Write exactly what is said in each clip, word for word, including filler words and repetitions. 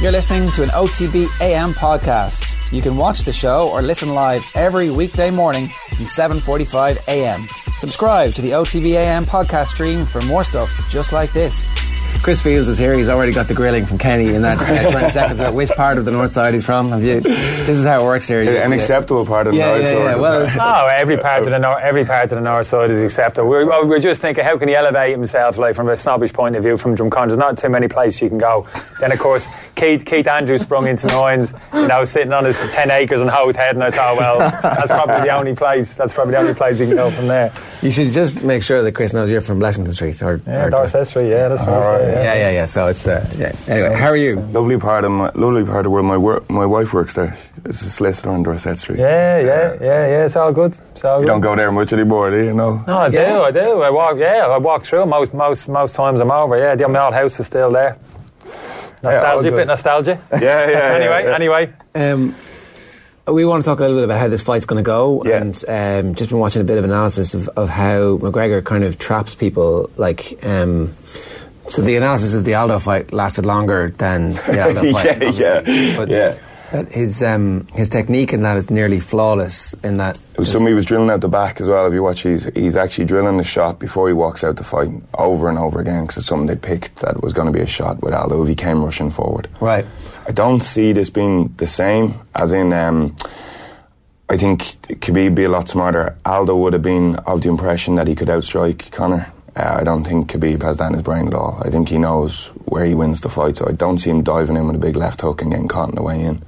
You're listening to an O T B A M podcast. You can watch the show or listen live every weekday morning from seven forty-five a m. Subscribe to the O T B A M podcast stream for more stuff just like this. Chris Fields is here. He's already got the grilling from Kenny in that uh, twenty seconds about which part of the north side he's from. Have you? This is how it works here. An yeah. acceptable part of the yeah, north yeah, side. Yeah, well, oh, every part of the north, every part of the north side is acceptable. We're, we're just thinking, how can he elevate himself, like from a snobbish point of view, from Drumcondra? There's not too many places you can go. Then, of course, Keith Keith Andrews sprung into mind, you know, sitting on his ten acres in Howth Head, and I thought, well, that's probably the only place. That's probably the only place you can go from there. You should just make sure that Chris knows you're from Blessington Street, or, yeah, or Dorset Street. Yeah, that's right. Right. Yeah, yeah, yeah. So it's uh, yeah. Anyway, how are you? Lovely part of my lovely part of where my work, my wife works there. It's a solicitor on Dorset Street. Yeah, yeah, yeah, yeah. It's all good. It's all you good. don't go there much anymore, do you? No. No, I yeah. do. I do. I walk. Yeah, I walk through most most most times. I'm over. Yeah, the my old house is still there. Nostalgia, yeah, bit nostalgia. Yeah, yeah. anyway, yeah, yeah. anyway. Um, we want to talk a little bit about how this fight's going to go, yeah. and um, just been watching a bit of analysis of, of how McGregor kind of traps people. Like, um, so the analysis of the Aldo fight lasted longer than the Aldo fight. yeah, yeah, but yeah. That his um, his technique in that is nearly flawless. In that, it was somebody was drilling out the back as well. If you watch, he's he's actually drilling the shot before he walks out the fight over and over again because it's something they picked that was going to be a shot with Aldo if he came rushing forward. Right. I don't see this being the same as in. Um, I think Khabib be a lot smarter. Aldo would have been of the impression that he could outstrike Conor. Uh, I don't think Khabib has that in his brain at all. I think he knows where he wins the fight, so I don't see him diving in with a big left hook and getting caught on the way in.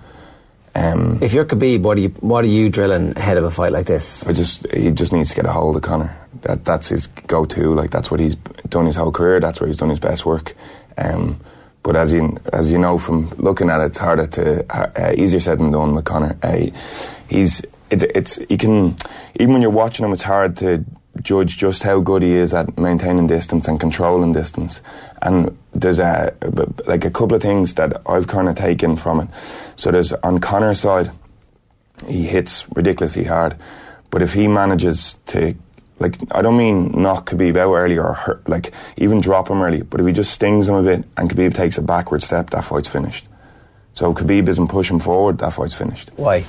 Um, if you're Khabib, what are you what are you drilling ahead of a fight like this? I just he just needs to get a hold of Conor. That that's his go-to. Like that's what he's done his whole career. That's where he's done his best work. Um, but as you as you know from looking at it, it's harder to uh, easier said than done with Conor. Uh, he's it's it's you can even when you're watching him, it's hard to judge just how good he is at maintaining distance and controlling distance. And there's a like a couple of things that I've kind of taken from it. So there's on Conor's side, he hits ridiculously hard, but if he manages to, like, I don't mean knock Khabib out early or hurt, like even drop him early, but if he just stings him a bit and Khabib takes a backward step, that fight's finished. So if Khabib isn't pushing forward, that fight's finished. Why?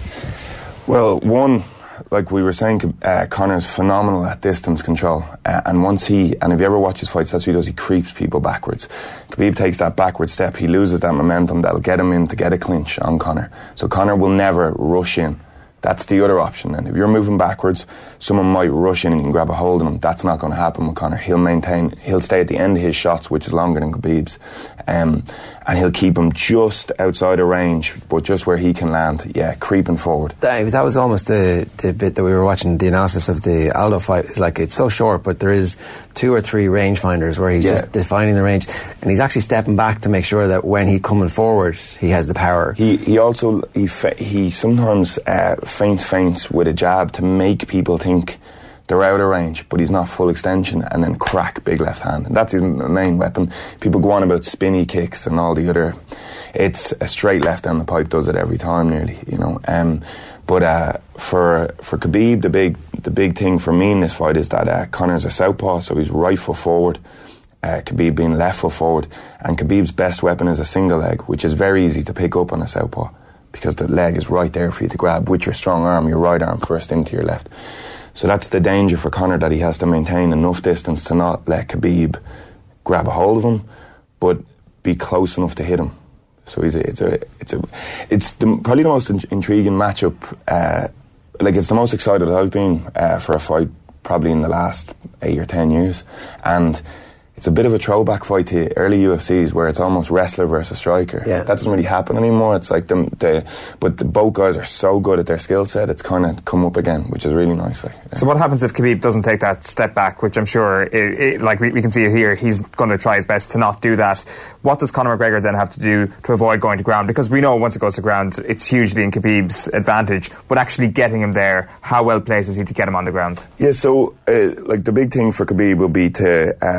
Well, one, like we were saying, uh, Conor's phenomenal at distance control, uh, and once he, and if you ever watch his fights, that's what he does, he creeps people backwards. Khabib takes that backward step, he loses that momentum that'll get him in to get a clinch on Conor. So Conor will never rush in. That's the other option. And if you're moving backwards, someone might rush in and you can grab a hold of him. That's not going to happen with Conor. He'll maintain, he'll stay at the end of his shots, which is longer than Khabib's. Um, and he'll keep him just outside of range, but just where he can land. Yeah, creeping forward. That, that was almost the, the bit that we were watching, the analysis of the Aldo fight. It's like, it's so short, but there is two or three rangefinders where he's yeah. just defining the range. And he's actually stepping back to make sure that when he's coming forward, he has the power. He he also, he, he sometimes uh, feints feints with a jab to make people think they're out of range, but he's not full extension, and then crack, big left hand. And that's his main weapon. People go on about spinny kicks and all the other. It's a straight left down the pipe, does it every time nearly, you know. Um, but uh, for for Khabib, the big the big thing for me in this fight is that uh, Conor's a southpaw, so he's right foot forward. Uh, Khabib being left foot forward, and Khabib's best weapon is a single leg, which is very easy to pick up on a southpaw because the leg is right there for you to grab with your strong arm, your right arm first into your left. So that's the danger for Conor, that he has to maintain enough distance to not let Khabib grab a hold of him, but be close enough to hit him. So he's a, it's a, it's a, it's the, probably the most in- intriguing matchup. Uh, like it's the most excited I've been uh, for a fight probably in the last eight or ten years, and it's a bit of a throwback fight to early U F Cs where it's almost wrestler versus striker. Yeah. That doesn't really happen anymore. It's like them, the, but the, both guys are so good at their skill set. It's kind of come up again, which is really nice. Like, yeah. So what happens if Khabib doesn't take that step back, which I'm sure, it, it, like we, we can see it here, he's going to try his best to not do that. What does Conor McGregor then have to do to avoid going to ground? Because we know once it goes to ground, it's hugely in Khabib's advantage. But actually getting him there, how well placed is he to get him on the ground? Yeah, so uh, like the big thing for Khabib will be to, uh, he's not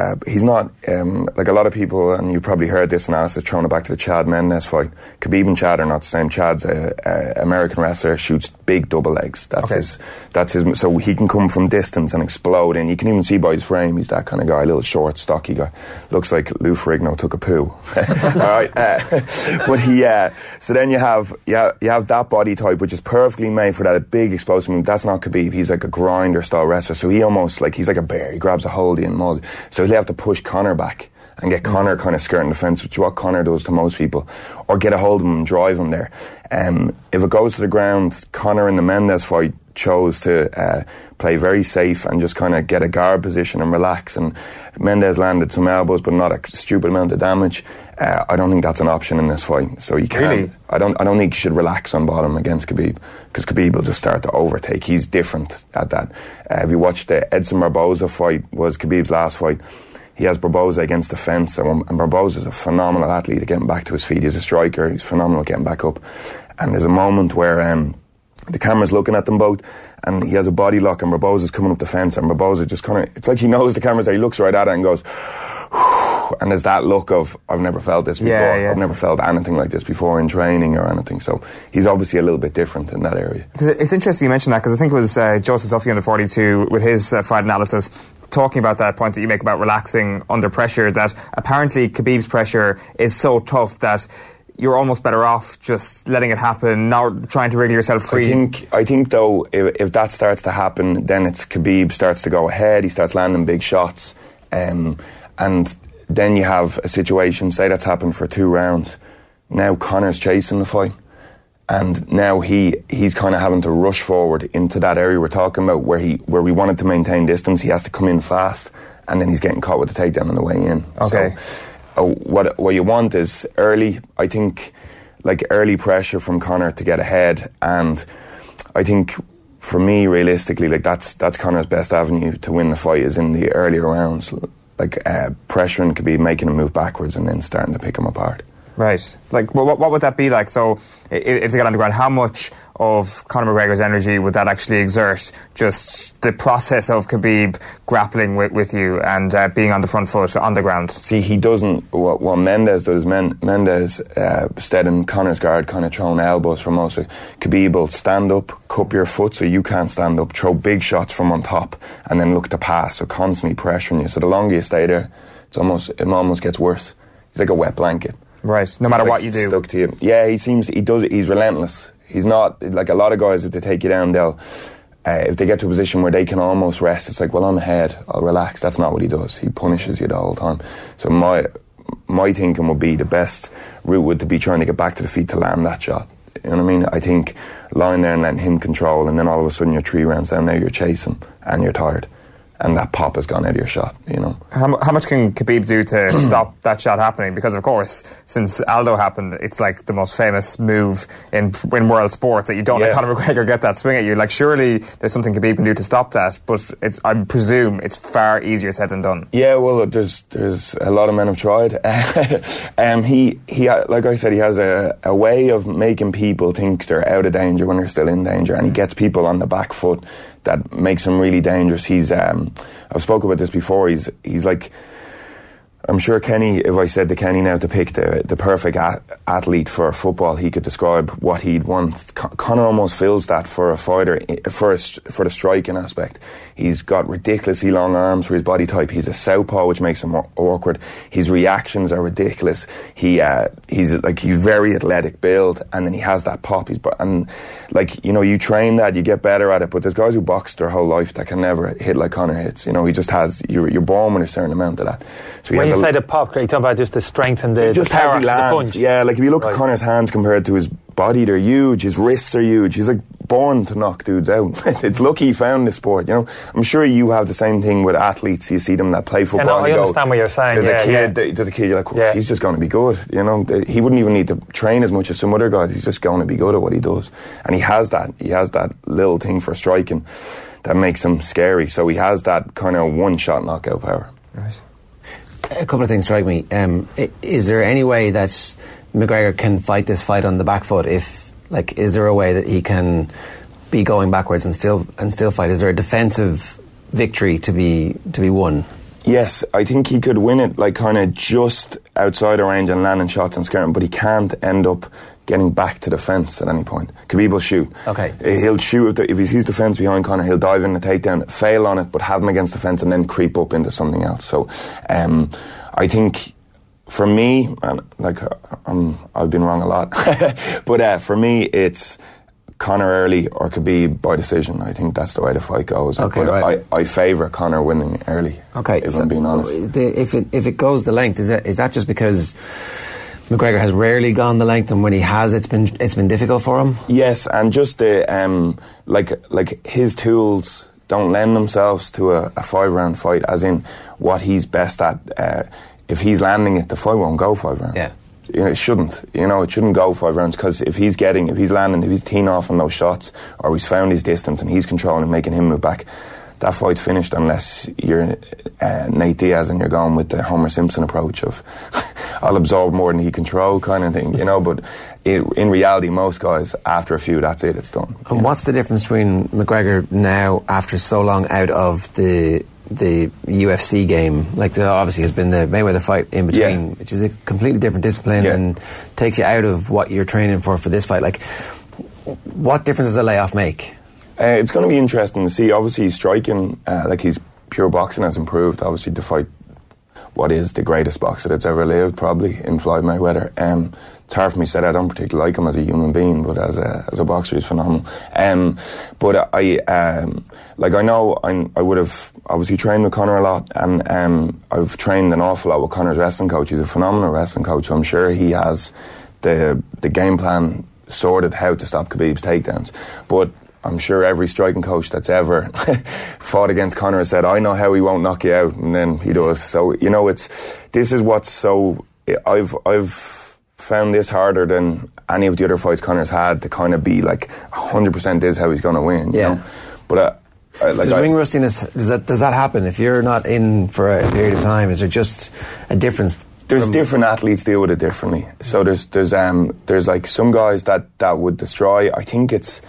not um, like a lot of people, and you probably heard this analysis throwing it back to the Chad Mendes fight. Khabib and Chad are not the same. Chad's a, a American wrestler, shoots big double legs. That's okay. his. That's his. So he can come from distance and explode. And you can even see by his frame, he's that kind of guy, a little short, stocky guy. Looks like Lou Ferrigno took a poo. All right, uh, but he. Uh, so then you have you have, you have that body type, which is perfectly made for that a big explosive move. That's not Khabib. He's like a grinder style wrestler. So he almost like he's like a bear. He grabs a hold and mud. So he'll have to push Conor back and get Conor kind of skirting the fence, which is what Conor does to most people, or get a hold of him and drive him there. Um, if it goes to the ground, Conor in the Mendes fight chose to uh, play very safe and just kind of get a guard position and relax. And Mendes landed some elbows, but not a stupid amount of damage. Uh, I don't think that's an option in this fight. So you can't. Really? I don't. I don't think you should relax on bottom against Khabib, because Khabib will just start to overtake. He's different at that. Uh, if you watch the Edson Barboza fight, was Khabib's last fight. He has Barboza against the fence, and, and Barboza's a phenomenal athlete at getting back to his feet. He's a striker. He's phenomenal at getting back up. And there's a moment where um, the camera's looking at them both, and he has a body lock, and Barboza's coming up the fence, and Barboza just kind of, it's like he knows the camera's there. He looks right at it and goes, and there's that look of, I've never felt this before. Yeah, yeah. I've never felt anything like this before in training or anything. So he's obviously a little bit different in that area. It's interesting you mentioned that, because I think it was uh, Joseph Duffy under forty-two with his uh, fight analysis, talking about that point that you make about relaxing under pressure, that apparently Khabib's pressure is so tough that you're almost better off just letting it happen, not trying to wriggle yourself free. I think, I think though, if, if that starts to happen, then it's Khabib starts to go ahead, he starts landing big shots, um, and then you have a situation, say that's happened for two rounds, now Conor's chasing the fight, and now he he's kind of having to rush forward into that area we're talking about, where he where we wanted to maintain distance. He has to come in fast, and then he's getting caught with the takedown on the way in. Okay. So uh, what what you want is early, I think, like early pressure from Conor to get ahead, and I think for me, realistically, like that's that's Conor's best avenue to win the fight is in the earlier rounds, like uh, pressuring could be making him move backwards and then starting to pick him apart. Right. Like, what, what would that be like? So, if, if they got on the ground, how much of Conor McGregor's energy would that actually exert? Just the process of Khabib grappling with, with you and uh, being on the front foot on the ground. See, he doesn't. What, what Mendes does, Men, Mendes, uh, instead in Conor's guard, kind of throwing elbows from most. Khabib will stand up, cup your foot so you can't stand up, throw big shots from on top, and then look to pass. So constantly pressuring you. So the longer you stay there, it's almost it almost gets worse. He's like a wet blanket. Right, no matter like what you do. Stuck to you. Yeah, he seems, he does it, he's relentless. He's not, like a lot of guys, if they take you down, they'll, uh, if they get to a position where they can almost rest, it's like, well, I'm ahead, I'll relax. That's not what he does. He punishes you the whole time. So my my thinking would be the best route would to be trying to get back to the feet to land that shot. You know what I mean? I think lying there and letting him control, and then all of a sudden you're three rounds down, now you're chasing, and you're tired. And that pop has gone out of your shot, you know. How, how much can Khabib do to stop that shot happening? Because, of course, since Aldo happened, it's like the most famous move in in world sports that you don't yeah. let Conor McGregor get that swing at you. Like, surely there's something Khabib can do to stop that, but it's, I presume it's far easier said than done. Yeah, well, there's there's a lot of men have tried. um, he, he, like I said, he has a, a way of making people think they're out of danger when they're still in danger, and he gets people on the back foot that makes him really dangerous. He's, um, I've spoken about this before, he's he's like, I'm sure Kenny, if I said to Kenny now to pick the the perfect a- athlete for football, he could describe what he'd want. Con- Conor almost fills that for a fighter, for, a, for the striking aspect. He's got ridiculously long arms for his body type. He's a southpaw, which makes him awkward. His reactions are ridiculous. He uh, he's like he's very athletic build, and then he has that pop. He's and like you know you train that, you get better at it. But there's guys who box their whole life that can never hit like Conor hits. You know, he just has you're, you're born with a certain amount of that. So he when has you a, say the pop, are you talking about just the strength and the, just the power as he of the lands. punch? Yeah, like if you look right. at Conor's hands compared to his body, they're huge. His wrists are huge. He's like born to knock dudes out. It's lucky he found this sport. You know, I'm sure you have the same thing with athletes. You see them that play football. Yeah, no, and I you go, understand what you're saying. There's yeah, a kid. yeah. There's a kid. You're like, well, yeah. he's just going to be good. You know, he wouldn't even need to train as much as some other guys. He's just going to be good at what he does, and he has that. He has that little thing for striking that makes him scary. So he has that kind of one-shot knockout power. Right. A couple of things strike me. Um, is there any way that McGregor can fight this fight on the back foot? If, like, is there a way that he can be going backwards and still and still fight? Is there a defensive victory to be to be won? Yes, I think he could win it like kind of just outside the range and landing shots and scaring, but he can't end up getting back to the fence at any point. Khabib will shoot. Okay. He'll shoot if, the, if he sees the fence behind Conor, he'll dive in the takedown, fail on it, but have him against the fence and then creep up into something else. So um, I think for me, and like I'm, I've been wrong a lot, but uh, for me it's Conor early or Khabib by decision. I think that's the way the fight goes. Okay, but right. I, I favour Conor winning early. Okay, if so I'm being honest. The, if it if it goes the length, is that is that just because McGregor has rarely gone the length, and when he has, it's been it's been difficult for him? Yes, and just the um, like like his tools don't lend themselves to a, a five round fight. As in, what he's best at. Uh, if he's landing it, the fight won't go five rounds. Yeah. You know, it shouldn't. You know, it shouldn't go five rounds because if he's getting, if he's landing, if he's teeing off on those shots, or he's found his distance and he's controlling and making him move back, that fight's finished unless you're uh, Nate Diaz and you're going with the Homer Simpson approach of I'll absorb more than he control kind of thing. You know, but it, in reality, most guys after a few, that's it. It's done. And what's the difference between McGregor now after so long out of the the U F C game? Like there obviously has been the Mayweather fight in between, yeah. which is a completely different discipline yeah. and takes you out of what you're training for for this fight. Like, what difference does a layoff make? Uh, it's going to be interesting to see. Obviously, he's striking, uh, like his pure boxing has improved. Obviously, to fight what is the greatest boxer that's ever lived, probably in Floyd Mayweather. Um, it's hard for me to say that. I don't particularly like him as a human being, but as a as a boxer, he's phenomenal. Um, but I, um, like I know, I, I would have obviously trained with Conor a lot, and um, I've trained an awful lot with Conor's wrestling coach. He's a phenomenal wrestling coach. So I'm sure he has the the game plan sorted how to stop Khabib's takedowns. But I'm sure every striking coach that's ever fought against Conor has said, I know how he won't knock you out, and then he does. So, you know, it's this is what's so... I've I've found this harder than any of the other fights Conor's had to kind of be like, one hundred percent this is how he's going to win, you yeah. know? But... Uh, I, like does I, ring rustiness, does that, does that happen? If you're not in for a period of time, is there just a difference? There's different athletes deal with it differently. So there's there's um there's like some guys that, that would destroy. I think it's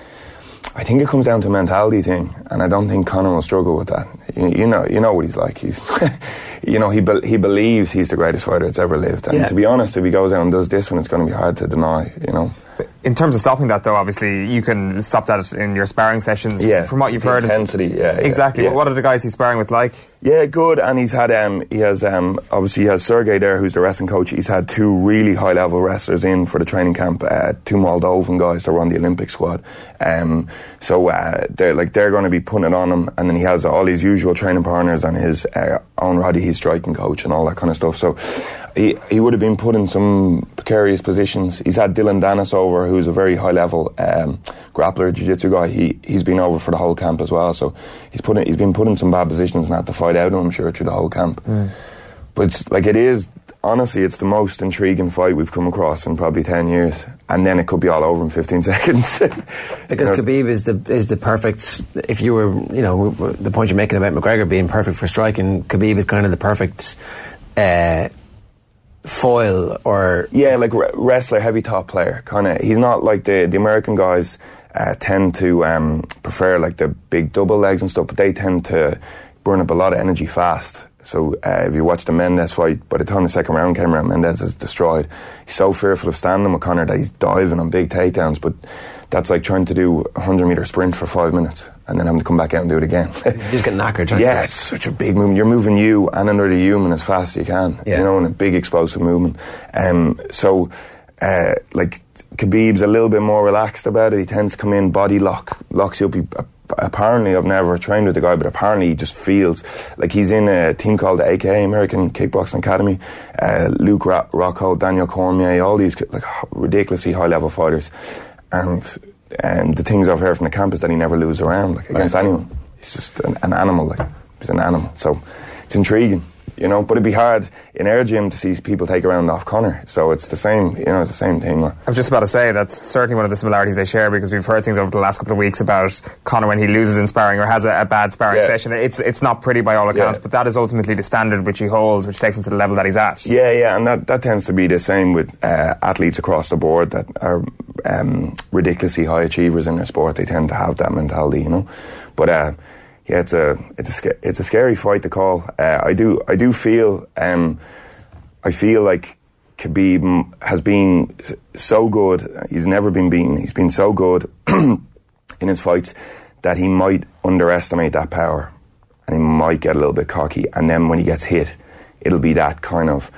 I think it comes down to a mentality thing, and I don't think Conor will struggle with that. You, you know you know what he's like. He's you know he be, he believes he's the greatest fighter that's ever lived. And yeah. to be honest, if he goes out and does this one, it's going to be hard to deny. You know. In terms of stopping that, though, obviously you can stop that in your sparring sessions. Yeah, from what you've the heard, intensity. Yeah, exactly. Yeah, yeah. What are the guys he's sparring with like? Yeah, good. And he's had um he has um obviously he has Sergey there, who's the wrestling coach. He's had two really high level wrestlers in for the training camp, uh, two Moldovan guys that were on the Olympic squad. Um, so uh, they're like they're going to be putting it on him, and then he has all his usual training partners and his uh, own Roddy, his striking coach, and all that kind of stuff. So he he would have been put in some precarious positions. He's had Dylan Dennis over, who's a very high level um, grappler, jiu-jitsu guy. He he's been over for the whole camp as well. So he's put in, he's been put in some bad positions and had to fight out, I'm sure, through the whole camp. Mm. But it's like it is. Honestly, it's the most intriguing fight we've come across in probably ten years, and then it could be all over in fifteen seconds. Because you know, Khabib is the is the perfect. If you were, you know, the point you're making about McGregor being perfect for striking, Khabib is kind of the perfect uh, foil, or yeah, like r- wrestler, heavy top player. Kind of, he's not like the the American guys uh, tend to um, prefer like the big double legs and stuff, but they tend to burn up a lot of energy fast. So uh, if you watch the Mendes fight, by the time the second round came around, Mendes is destroyed. He's so fearful of standing with Conor that he's diving on big takedowns, but that's like trying to do a hundred metre sprint for five minutes and then having to come back out and do it again. You just get knackered trying yeah, to... it's such a big movement. You're moving you and another human as fast as you can, yeah. you know, in a big explosive movement. Um, so, uh, like, Khabib's a little bit more relaxed about it. He tends to come in, body lock, locks you up. He, apparently, I've never trained with the guy, but apparently he just feels like he's in a team called the A K A, American Kickboxing Academy. Uh, Luke Ro- Rocco, Daniel Cormier, all these like ridiculously high-level fighters. And um, the things I've heard from the camp is that he never loses around like, against right. anyone. He's just an, an animal. Like he's an animal. So it's intriguing. You know, but it'd be hard in our gym to see people take a round off Conor. So it's the same, you know, it's the same thing. Like. I was just about to say that's certainly one of the similarities they share, because we've heard things over the last couple of weeks about Conor when he loses in sparring or has a, a bad sparring yeah. session. It's it's not pretty by all accounts, yeah. but that is ultimately the standard which he holds, which takes him to the level that he's at. Yeah, yeah, and that, that tends to be the same with uh, athletes across the board that are um, ridiculously high achievers in their sport. They tend to have that mentality, you know. But uh, yeah, it's a it's a sca- it's a scary fight to call. Uh, I do I do feel um, I feel like Khabib has been so good. He's never been beaten. He's been so good in his fights that he might underestimate that power, and he might get a little bit cocky. And then when he gets hit, it'll be that kind of,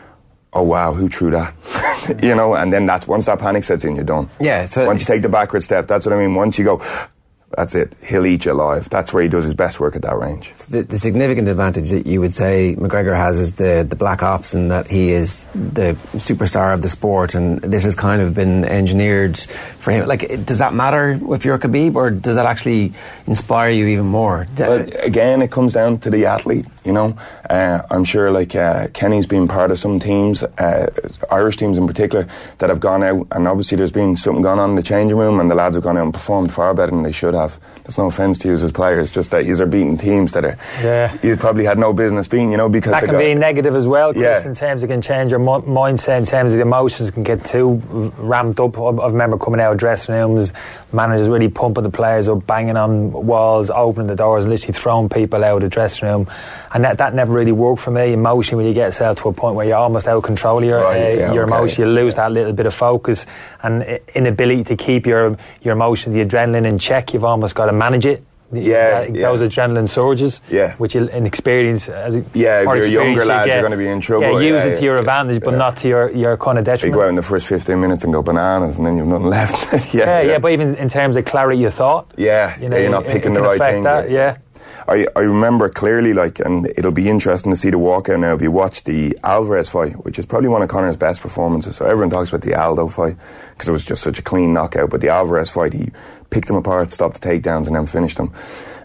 oh wow, who threw that? You know, and then that's once that panic sets in, you're done. Yeah. So once you take the backward step, that's what I mean. Once you go, that's it. He'll eat you alive. That's where he does his best work at that range. The, the significant advantage that you would say McGregor has is the, the black ops, and that he is the superstar of the sport, and this has kind of been engineered for him. Like, does that matter if you're Khabib, or does that actually inspire you even more? Well, again, it comes down to the athlete, you know. Uh, I'm sure, like, uh, Kenny's been part of some teams, uh, Irish teams in particular, that have gone out, and obviously there's been something gone on in the changing room, and the lads have gone out and performed far better than they should have. There's no offence to you as players, just that you are beating teams that are yeah. you probably had no business being, you know, because that can be negative as well, Chris, yeah. in terms it can change your mo- mindset, in terms of the emotions can get too ramped up. I, I remember coming out of dressing rooms, managers really pumping the players up, banging on walls, opening the doors, and literally throwing people out of the dressing room, and that, that never really worked for me. Emotionally, when you get yourself to a point where you're almost out of control of your, right, uh, yeah, your okay. emotion, you lose that little bit of focus and inability to keep your your emotion, the adrenaline in check. You've almost got to manage it. Yeah, uh, yeah. Those adrenaline surges, yeah. which you, in experience, as a, yeah, if you're younger you lads, get, you're going to be in trouble. Yeah, use yeah, it to your yeah, advantage, but yeah. not to your, your kind of detriment. You go out in the first fifteen minutes and go bananas, and then you've nothing left. yeah, yeah, yeah, yeah, but even in terms of clarity of thought, yeah, you know, yeah, you're not it, picking it the can right affect things. That, yeah. I, I remember clearly, like, and it'll be interesting to see the walkout now if you watch the Alvarez fight, which is probably one of Conor's best performances. So everyone talks about the Aldo fight because it was just such a clean knockout, but the Alvarez fight, he picked him apart, stopped the takedowns, and then finished him.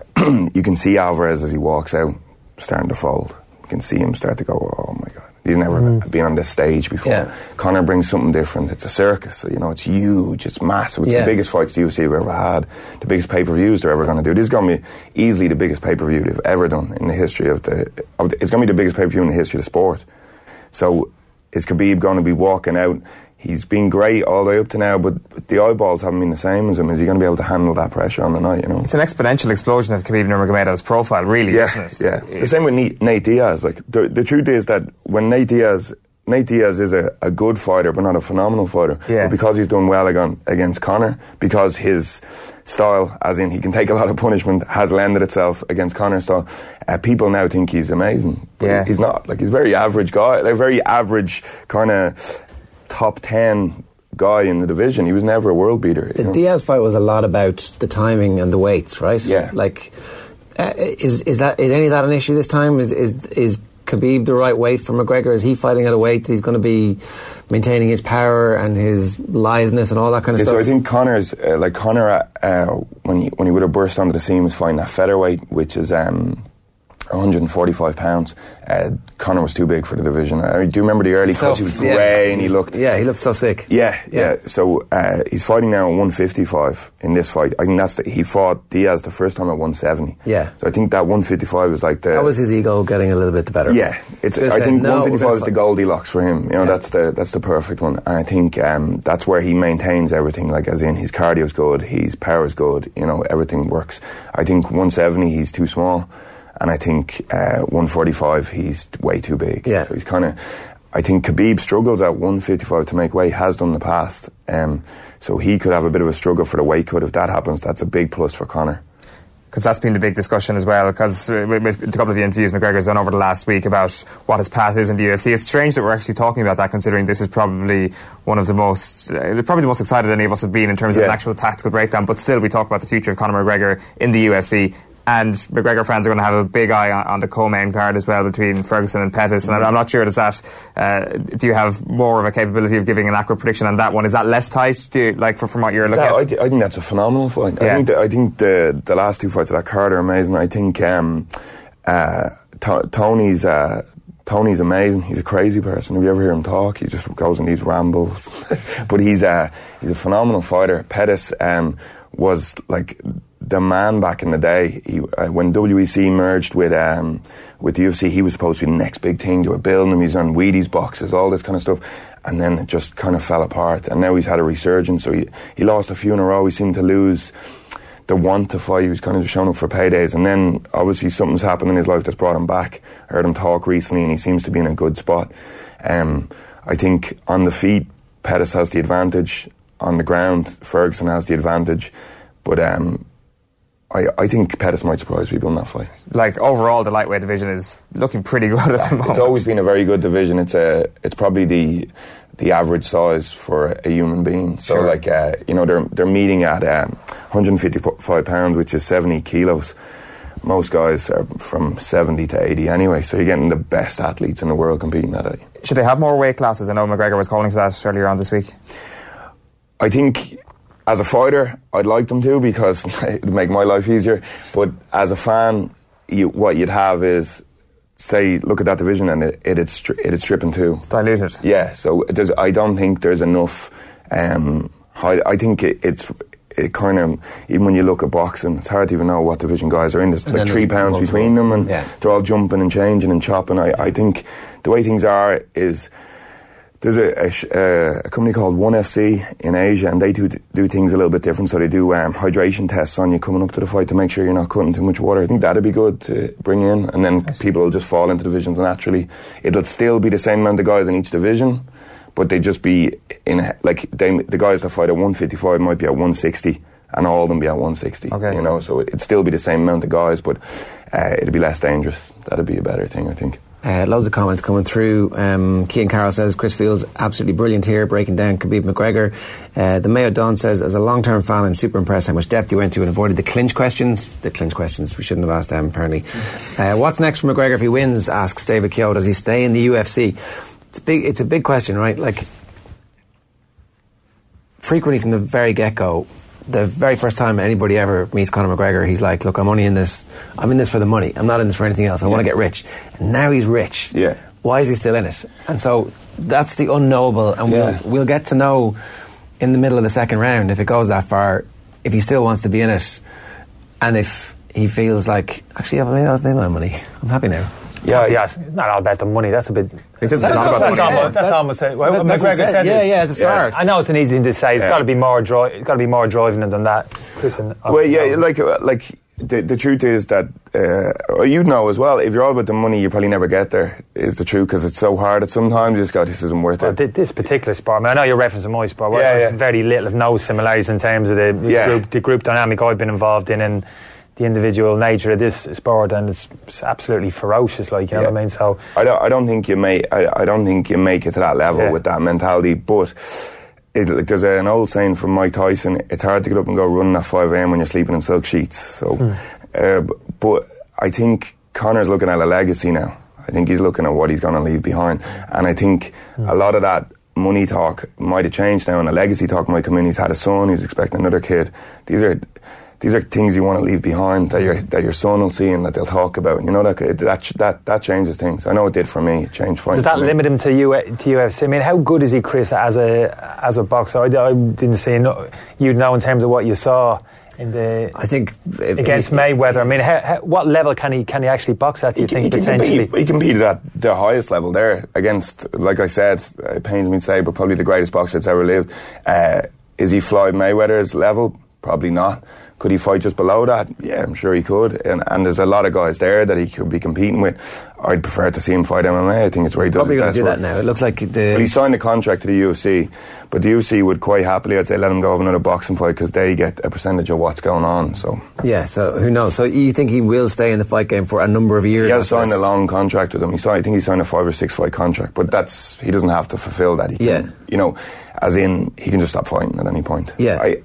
You can see Alvarez as he walks out starting to fold. You can see him start to go, oh my God. He's never mm. been on this stage before. Yeah. Conor brings something different. It's a circus. You know, it's huge. It's massive. It's yeah. the biggest fights the U F C have ever had. The biggest pay-per-views they're ever going to do. This is going to be easily the biggest pay-per-view they've ever done in the history of the... Of the it's going to be the biggest pay-per-view in the history of the sport. So is Khabib going to be walking out? He's been great all the way up to now, but the eyeballs haven't been the same as him. Is he going to be able to handle that pressure on the night, you know? It's an exponential explosion of Khabib Nurmagomedov's profile, really, yeah, isn't it? Yeah, the same with Nate, Nate Diaz. Like, the, the truth is that when Nate Diaz... Nate Diaz is a, a good fighter, but not a phenomenal fighter. Yeah. But because he's done well against, against Conor, because his style, as in he can take a lot of punishment, has lended itself against Conor's style, uh, people now think he's amazing. But yeah. he's not. Like, he's a very average guy, like a very average kind of top ten guy in the division. He was never a world beater. The you know? Diaz fight was a lot about the timing and the weights, right? Yeah. Like, uh, is is that is any of that an issue this time? Is is is Khabib the right weight for McGregor? Is he fighting at a weight that he's going to be maintaining his power and his litheness and all that kind of yeah, stuff? So I think Conor's uh, like Conor uh, when he when he would have burst onto the scene was fighting at featherweight, which is um, one hundred forty-five pounds. Uh, Conor was too big for the division. I do remember the early So, cuts. He was yeah. grey and he looked. Yeah, he looked so sick. Yeah, yeah. Yeah. So uh, he's fighting now at one fifty-five in this fight. I think that's the, he fought Diaz the first time at one seventy. Yeah. So I think that one fifty-five was like the. That was his ego getting a little bit better. Yeah, it's. He I said, think no, one fifty-five is fight. the Goldilocks for him. You know, Yeah. that's the that's the perfect one. And I think um, that's where he maintains everything. Like, as in, his cardio's good, his power's good. You know, everything works. I think one seventy he's too small. And I think uh, one forty-five, he's way too big. Yeah. So he's kind of... I think Khabib struggles at one fifty-five to make weight, has done in the past. Um, so he could have a bit of a struggle for the weight cut. If that happens, that's a big plus for Conor. Because that's been the big discussion as well, because uh, with, with a couple of the interviews McGregor's done over the last week about what his path is in the U F C. It's strange that we're actually talking about that, considering this is probably one of the most, uh, probably the most excited any of us have been in terms yeah. of an actual tactical breakdown, but still we talk about the future of Conor McGregor in the U F C. And McGregor fans are going to have a big eye on, on the co-main card as well between Ferguson and Pettis. And I'm not sure, does that, uh, do you have more of a capability of giving an accurate prediction on that one? Is that less tight, do you, like, for, from what you're looking No, at? I, th- I think that's a phenomenal fight. Yeah. I think the, I think the the last two fights of that card are amazing. I think um, uh, to- Tony's uh, Tony's amazing. He's a crazy person. If you ever hear him talk, he just goes in these rambles. But he's a he's a phenomenal fighter. Pettis um, was like the man back in the day. He, uh, when W E C merged with um, with the U F C, he was supposed to be the next big thing. They were building him. He's on Wheaties boxes, all this kind of stuff. And then it just kind of fell apart. And now he's had a resurgence. So he, he lost a few in a row. He seemed to lose the want to fight. He was kind of just showing up for paydays, and then obviously something's happened in his life that's brought him back. I heard him talk recently, and he seems to be in a good spot. Um, I think on the feet, Pettis has the advantage. On the ground, Ferguson has the advantage. But um, I, I think Pettis might surprise people in that fight. Like, overall, the lightweight division is looking pretty good at the moment. It's always been a very good division. It's a, it's probably the the average size for a human being. So, sure. like, uh, you know, they're they're meeting at um, one hundred fifty-five pounds, which is seventy kilos. Most guys are from seventy to eighty anyway, so you're getting the best athletes in the world competing at it. Should they have more weight classes? I know McGregor was calling for that earlier on this week. I think as a fighter, I'd like them to, because it would make my life easier. But as a fan, you, what you'd have is, say, look at that division and it, it'd, stri- it'd strip in two. It's diluted. Yeah, so there's, I don't think there's enough. Um, I, I think it, it's it kind of, even when you look at boxing, it's hard to even know what division guys are in. There's like three pounds multiple. between them, and yeah. they're all jumping and changing and chopping. I, I think the way things are is, there's a, a, a company called One F C in Asia, and they do do things a little bit different. So they do um, hydration tests on you coming up to the fight to make sure you're not cutting too much water. I think that'd be good to bring in, and then people will just fall into divisions naturally. It'll still be the same amount of guys in each division, but they just be in, like, they, the guys that fight at one fifty-five might be at one sixty, and all of them be at one sixty. Okay. You know, so it'd still be the same amount of guys, but uh, it'd be less dangerous. That'd be a better thing, I think. Uh, loads of comments coming through. Um, Cian Carroll says Chris Field's absolutely brilliant here, breaking down Khabib McGregor. Uh, the Mayo Don says, as a long-term fan, I'm super impressed how much depth you went to and avoided the clinch questions. The clinch questions, we shouldn't have asked them, apparently. Uh, what's next for McGregor if he wins? Asks David Keogh. Does he stay in the U F C? It's a big. It's a big question, right? Like, frequently from the very get-go, the very first time anybody ever meets Conor McGregor, he's like, look, I'm only in this, I'm in this for the money. I'm not in this for anything else. I yeah. want to get rich. And now he's rich. Yeah. Why is he still in it? And so that's the unknowable. And yeah. we'll, we'll get to know in the middle of the second round, if it goes that far, if he still wants to be in it, and if he feels like, actually, I've made, I've made my money. I'm happy now. Yeah, yeah, it's not all about the money. That's a bit. He says it's not about that's the money. Almost, that's almost it. Well, that, McGregor said, said yeah, this. yeah, at the start. Yeah. I know it's an easy thing to say. It's yeah. got to be more dri- It's got to be more driving than that. Listen, well, yeah, like like the the truth is that uh, you know as well. If you're all about the money, you probably never get there. Is the truth, because it's so hard. At sometimes you just go, this isn't worth well, it. This particular sport. I mean, I know you're referencing my sport. Well, yeah, yeah. Very little, if no similarities in terms of the yeah. group, the group dynamic I've been involved in, and the individual nature of this sport, and it's, it's absolutely ferocious, like, you know yeah. what I mean? So I don't, I don't think you make, I, I don't think you make it to that level yeah. with that mentality. But it, like, there's an old saying from Mike Tyson: it's hard to get up and go running at five a.m. when you're sleeping in silk sheets. So, hmm. uh, but I think Conor's looking at a legacy now. I think he's looking at what he's going to leave behind, and I think hmm. a lot of that money talk might have changed now, and the legacy talk might come in. He's had a son, he's expecting another kid. These are These are things you want to leave behind that your that your son will see and that they'll talk about. You know, that that that that changes things. I know it did for me. It changed fighting. Does that limit him to U to U F C? I mean, how good is he, Chris, as a as a boxer? I, I didn't see no, you know in terms of what you saw in the. I think against Mayweather. I mean, how, how, what level can he can he actually box at? Do you he, think he potentially? Compete, he competed at the highest level there against, like I said, it pains me to say, but probably the greatest boxer that's ever lived. Uh, is he Floyd Mayweather's level? Probably not. Could he fight just below that? Yeah, I'm sure he could. And, and there's a lot of guys there that he could be competing with. I'd prefer to see him fight M M A. I think it's where he does probably his going to best do work. that now. It looks like the. Well, he signed a contract to the U F C, but the U F C would quite happily, I'd say, let him go have another boxing fight because they get a percentage of what's going on. So yeah, so who knows? So you think he will stay in the fight game for a number of years? He has signed this? a long contract with him. He signed, I think he signed a five or six fight contract, but that's he doesn't have to fulfil that. He can, yeah, you know, as in he can just stop fighting at any point. Yeah. I,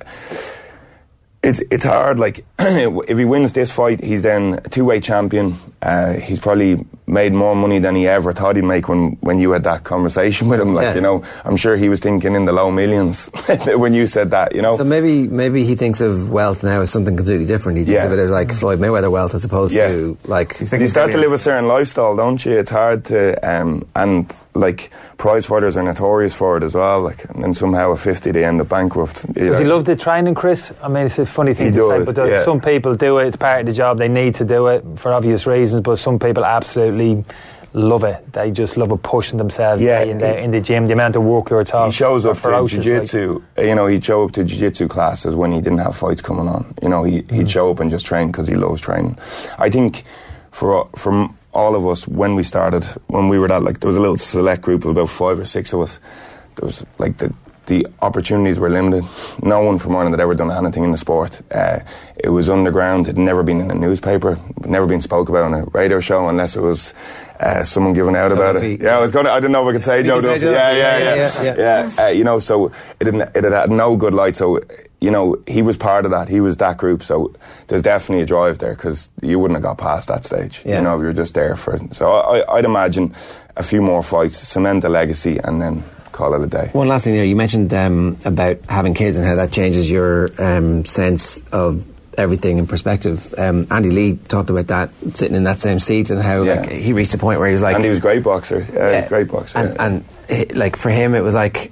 It's it's hard. Like if he wins this fight, he's then a two-way champion. Uh, he's probably made more money than he ever thought he'd make when, when you had that conversation with him. Like yeah. you know, I'm sure he was thinking in the low millions when you said that. You know, so maybe maybe he thinks of wealth now as something completely different. He thinks yeah. of it as like Floyd Mayweather wealth as opposed yeah. to like. You start to live a certain lifestyle, don't you? It's hard to um, and like prize fighters are notorious for it as well. Like and then somehow at fifty they end up bankrupt. Does know. he love the training, Chris? I mean, it's a funny thing he to does, say, but there, yeah. some people do it. It's part of the job. They need to do it for obvious reasons. But some people absolutely love it. They just love it, pushing themselves Yeah, day in, the, he- in the gym. The amount of work you're talking. He shows up to ferocious, like- jiu-jitsu, you know, he'd show up to jiu-jitsu classes when he didn't have fights coming on. You know, he, he'd Mm. show up and just train because he loves training. I think for for all of us, when we started, when we were that, like, there was a little select group of about five or six of us. There was, like, the the opportunities were limited. No one from Ireland had ever done anything in the sport. Uh, it was underground. It had never been in a newspaper. Never been spoke about on a radio show unless it was uh, someone giving out Joe about Duffy. it. Yeah, I was going. I didn't know if I could say You Joe can say Duffy. Joe Yeah, Duffy. yeah, Yeah, yeah, yeah, yeah. yeah. Uh, you know, so it didn't. It had had no good light. So, you know, he was part of that. He was that group. So there's definitely a drive there because you wouldn't have got past that stage. Yeah. You know, if you were just there for it. So I, I'd imagine a few more fights, cement the legacy, and then call it a day. One last thing there, you mentioned um, about having kids and how that changes your um, sense of everything in perspective. Um, Andy Lee talked about that, sitting in that same seat, and how Yeah. like he reached a point where he was like, And he was a great boxer. Yeah, Yeah. great boxer. and, yeah. and it, like for him, it was like,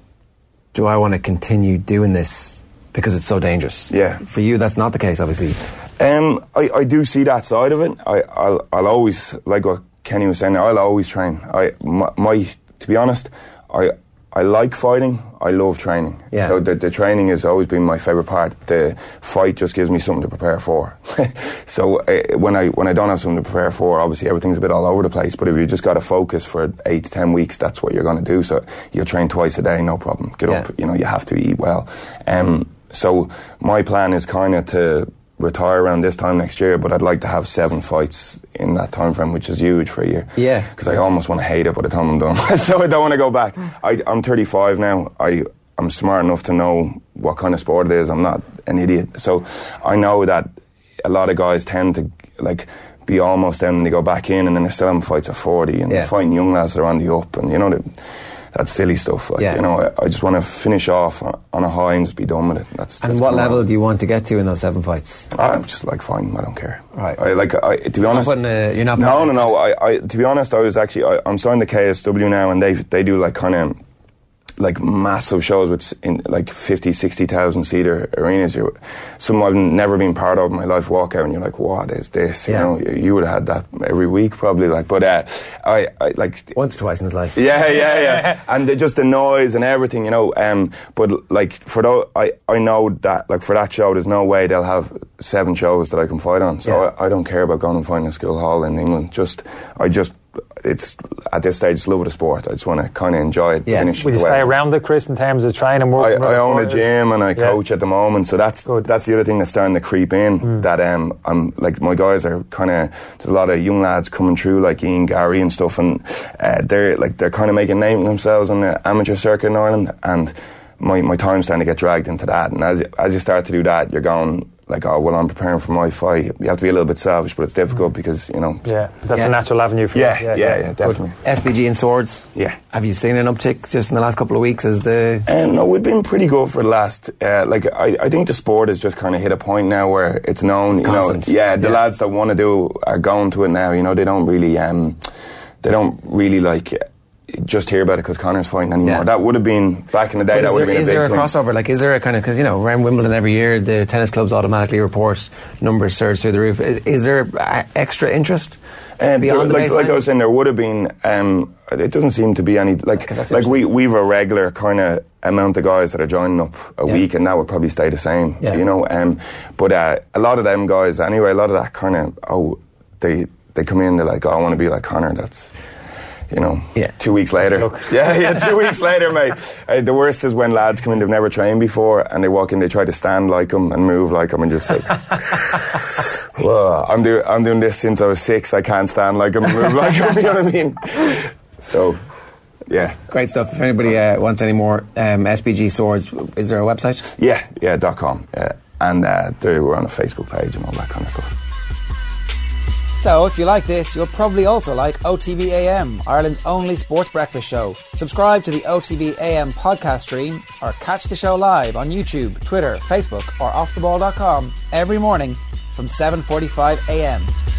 do I want to continue doing this because it's so dangerous? Yeah. For you, that's not the case, obviously. Um, I, I do see that side of it. I, I'll, I'll always, like what Kenny was saying, I'll always train. I, my, my to be honest, I, I like fighting. I love training. Yeah. So the, the training has always been my favourite part. The fight just gives me something to prepare for. So uh, when I when I don't have something to prepare for, obviously everything's a bit all over the place. But if you just got to focus for eight to ten weeks, that's what you're going to do. So you'll train twice a day, no problem. Get Yeah. up. You know, you have to eat well. Um, so my plan is kind of to retire around this time next year, but I'd like to have seven fights in that time frame, which is huge for a year. Yeah. Because I almost want to hate it by the time I'm done. So I don't want to go back. I, I'm thirty-five now. I, I'm smart enough to know what kind of sport it is. I'm not an idiot. So I know that a lot of guys tend to like be almost there and they go back in and then they're still having fights at forty and Yeah. they're fighting young lads that are on the up and you know that that's silly stuff. Like, Yeah. you know, I, I just want to finish off on, on a high and just be done with it. That's, And that's what kinda level do you want to get to in those seven fights? I'm just like fine. I don't care. Right. I like. I, to be You're not honest, putting a- you're not No, putting no, a- no. I, I. To be honest, I was actually. I, I'm signed to K S W now, and they they do like kind of like massive shows with s- in like fifty, sixty thousand seater arenas. You, some I've never been part of in my life. Walk out and you're like, what is this? Yeah. You know, you, you would have had that every week probably. Like, but uh, I, I like. Once or twice in his life. Yeah, yeah, yeah, and the, just the noise and everything, you know. Um, but like for those, I, I know that like for that show, there's no way they'll have seven shows that I can fight on. So Yeah. I, I don't care about going and finding a school hall in England. Just I just it's at this stage, it's love of the sport. I just want to kind of enjoy it. Yeah. Finish Will you the way. stay around it, Chris, in terms of training? I, Working I own a fighters? gym and I Yeah. coach at the moment, so that's Good. that's the other thing that's starting to creep in. That um, I'm like my guys are kind of there's a lot of young lads coming through like Ian Gary and stuff, and uh, they're like they're kind of making a name for themselves on the amateur circuit in Ireland, and my my time's starting to get dragged into that. And as as you start to do that, you're going like, oh well, I'm preparing for my fight. You have to be a little bit selfish, but it's difficult because you know. Yeah, that's Yeah. a natural avenue for Yeah, you. yeah, yeah, definitely. S B G and swords. Yeah. Have you seen an uptick just in the last couple of weeks as the... Um, no, we've been pretty good for the last. Uh, like, I, I think the sport has just kind of hit a point now where it's known. You know, constant. yeah, the Yeah. lads that want to do are going to it now. You know, they don't really, um, they don't really like just hear about it because Connor's fighting anymore. Yeah. That would have been back in the day. But That is would have there, been is a big there a thing. crossover? Like, is there a kind of, because, you know, around Wimbledon every year, the tennis clubs automatically report numbers surge through the roof. Is, is there uh, extra interest Um, beyond there- like, the like I baseline? was saying, there would have been. Um, it doesn't seem to be any like Okay, that's like we interesting. we've a regular kind of amount of guys that are joining up a Yeah. week, and that would probably stay the same. Yeah. You know, um, but uh, a lot of them guys anyway. A lot of that kind of oh they they come in. They're like, oh, I want to be like Connor. That's. You know, Yeah. two weeks later. Yeah, yeah, two weeks later, mate. Uh, the worst is when lads come in, they've never trained before, and they walk in, they try to stand like him and move like him, and just like, whoa, I'm, do- I'm doing this since I was six, I can't stand like him and move like him, you know what I mean? So, yeah. Great stuff. If anybody uh, wants any more um, S B G swords, is there a website? Yeah, yeah, dot com. Yeah. And uh, there, we're on a Facebook page and all that kind of stuff. So, if you like this, you'll probably also like O T B A M, Ireland's only sports breakfast show. Subscribe to the O T B A M podcast stream or catch the show live on YouTube, Twitter, Facebook or off the ball dot com every morning from seven forty-five a m.